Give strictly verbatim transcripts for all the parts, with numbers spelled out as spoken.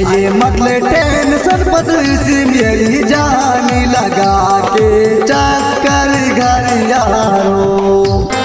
आइए मतले टेंशन बदल से मेरी जान लगा के चक्कर घर यारो।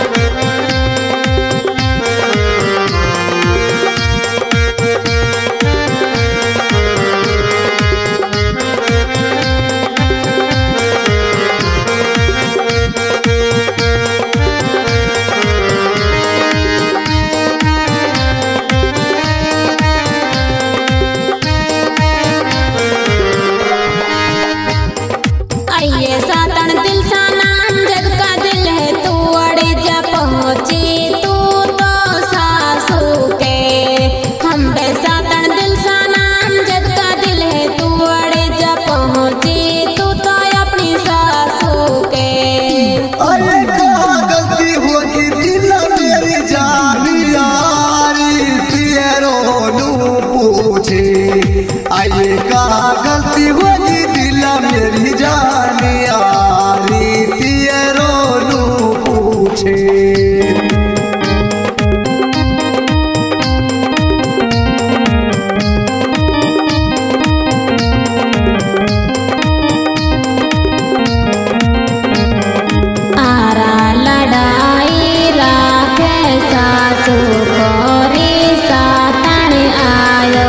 आइए का गलती होगी दिल मेरी जान यारी तेरो नू पूछे। आरा लड़ाई राखे सासू कोरी सातन आयो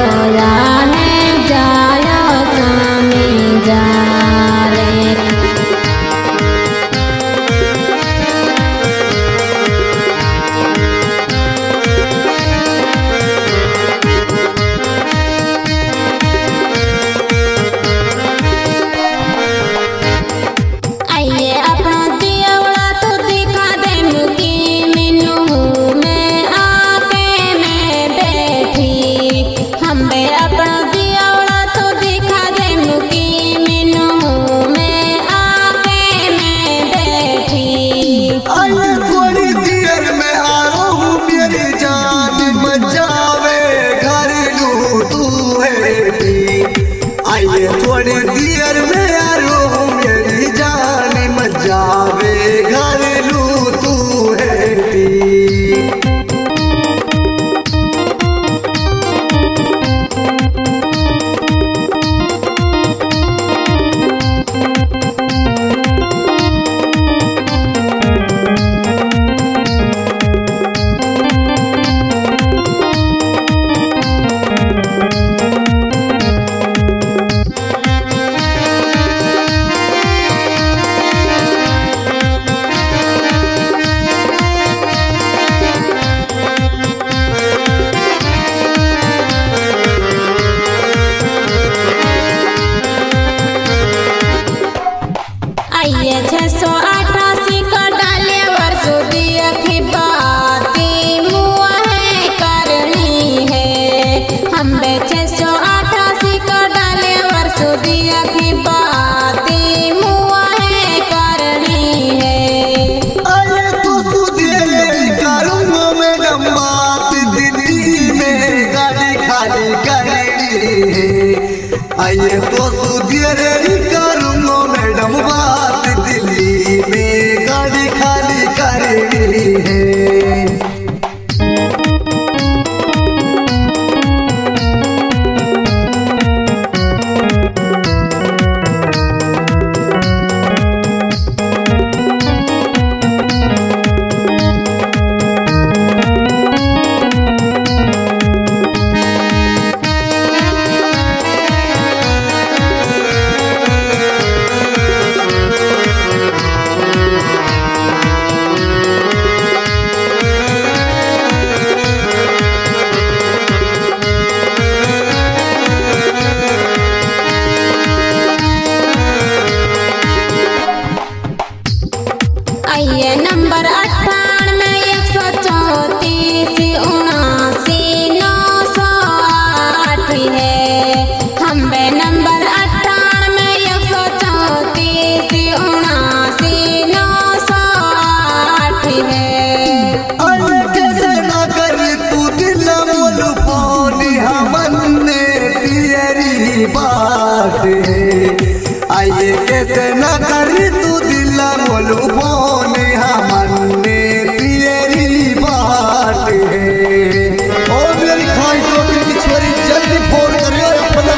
आइए थोड़ी देर में आरो मेरी जान मजावे घर लू तू है। छह सौ अठासी का डाले वर्षो दिया की बाती मुआ है करनी है। हम छह सौ अठासी का डाले वर्षो दिया की बाती मुआ है करनी है। अरे तो सुधे करूँगा मैडम बात दिल्ली में गाड़ी खाली करनी है। आइए तो सुधे करूँगा मैडम बात दिल्ली में गाड़ी खाली करनी है। आइए नंबर अट्ठानवे एक सौ चौतीस उनासी नौ सौ आठ है। हम नंबर अट्ठानवे एक सौ चौतीस उनासी नौ सौ आठ है। अरे कैसे ना कर तू दिल मोल फोन हमने तेरी बात है। आइए कैसे ना कर तू दिल मोल फोन हमने तेरी बात है। और मेरी खाई टोकरी की छोरी जल्दी फोन करियो।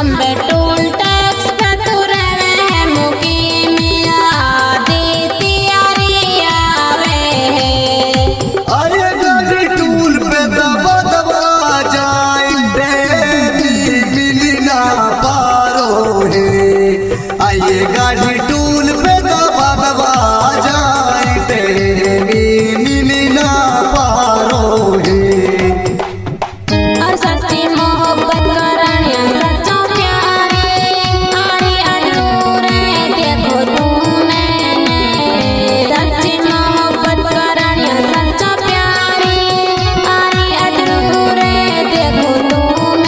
हम बे टोल टैक्स तुर है मुकीम आदि तैयारी आवे है। आए गाड़ी टूल पे दबा दबा जाए मिली ना पारो है। आइए गाड़ी टूल पे दबा दबा जाए मिली ना पारो है। और सच्ची मोहब्बत करनिया सच्चो प्यारे आरी अधूरे देखो तूने सच्ची मोहब्बत करनिया सच्चो प्यारे आरी अधूरे देखो तूने।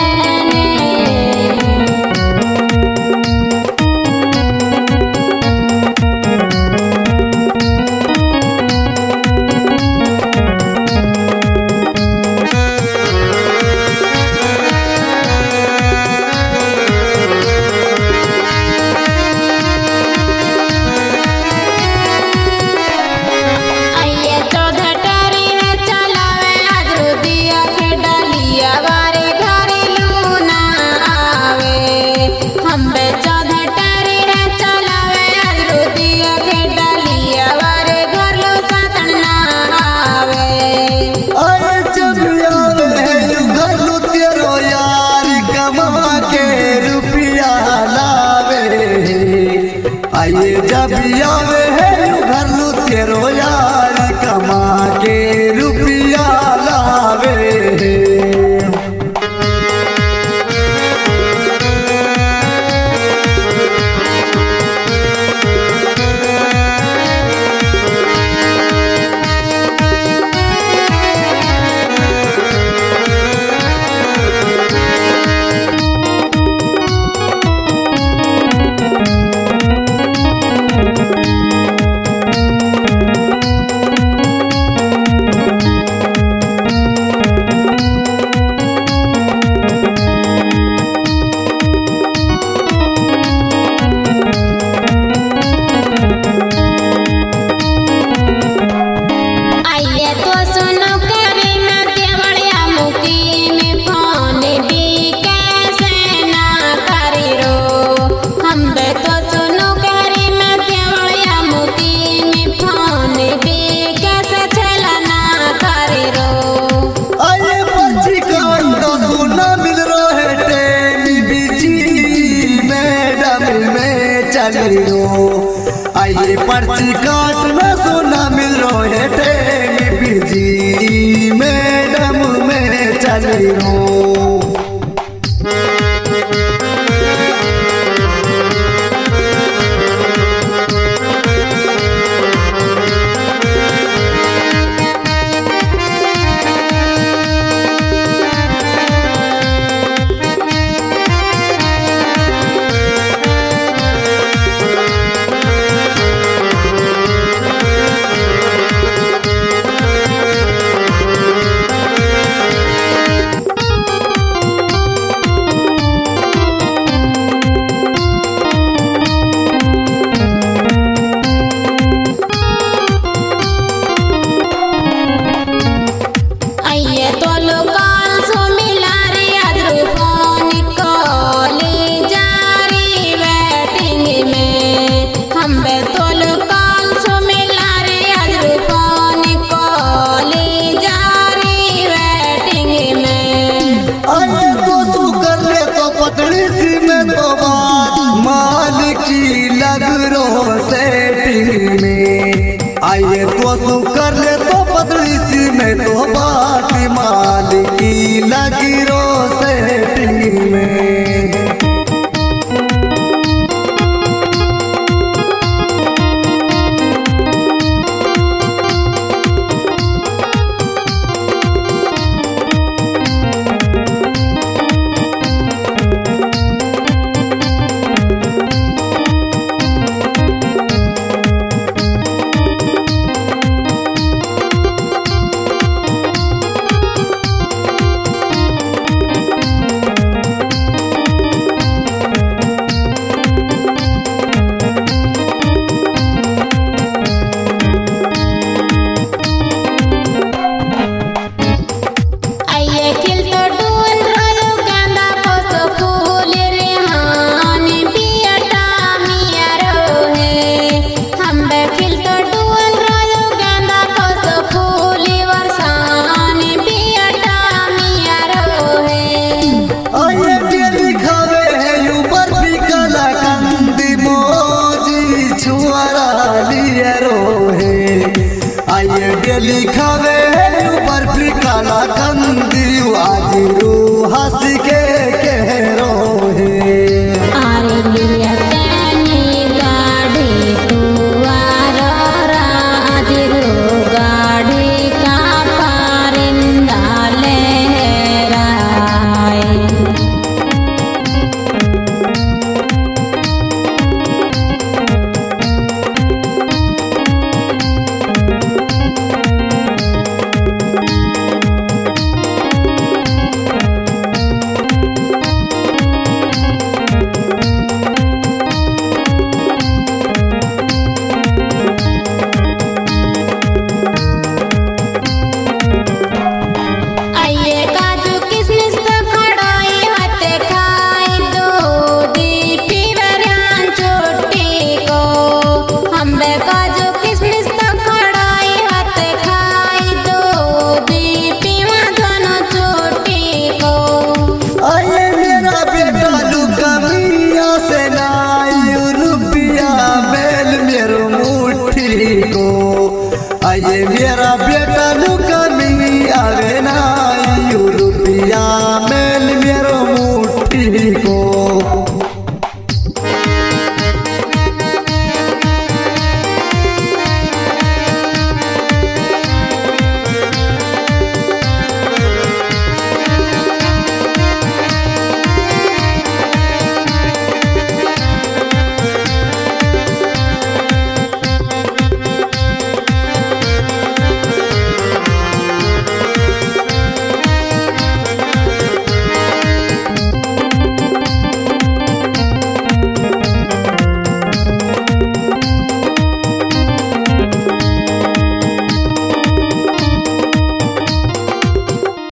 आइए चौदह टरी है चलावे अजरू दिया के डालिया वारे घरे लूना आवे। हम बे चौदह टरी है चलावे अजरू दिया के डालिया वारे घर लो सातन ना आवे। आए जब आवे घर लो तेरो यार कमा के रुपया लावे। आइए जब आवे घर लो तेरो यार कमा के रुपया लावे। आइए तो सुनो करी मैं देवड़िया मुकीम फोन भी कैसे ना करी रो। हम बे तो सुनो करी मैं देवड़िया मुकीम फोन भी कैसे छला ना करी रो। आए पर्ची काट तो सुना मिल रहा है टेली बिजी मैडम में चल रो। आइए पर्ची काट ना सुना मिल रहा है टेली बिजी मैडम में चल रो। आइए तो लोकाल सो मिला रे अधरू फोन कॉली जारी वेटिंग में। हम बे तो लोकाल सो मिला रे अधरू फोन कॉली जारी वेटिंग में। आइए तो तू कर ले तो पतली सी में तो बात माल की लग रो सेटिंग में। आइए तो तू कर ले तो पतली सी में तो बात माल की लग रो सेटिंग में। के लिखावे ऊपर भी काला कंदी आज रू हंस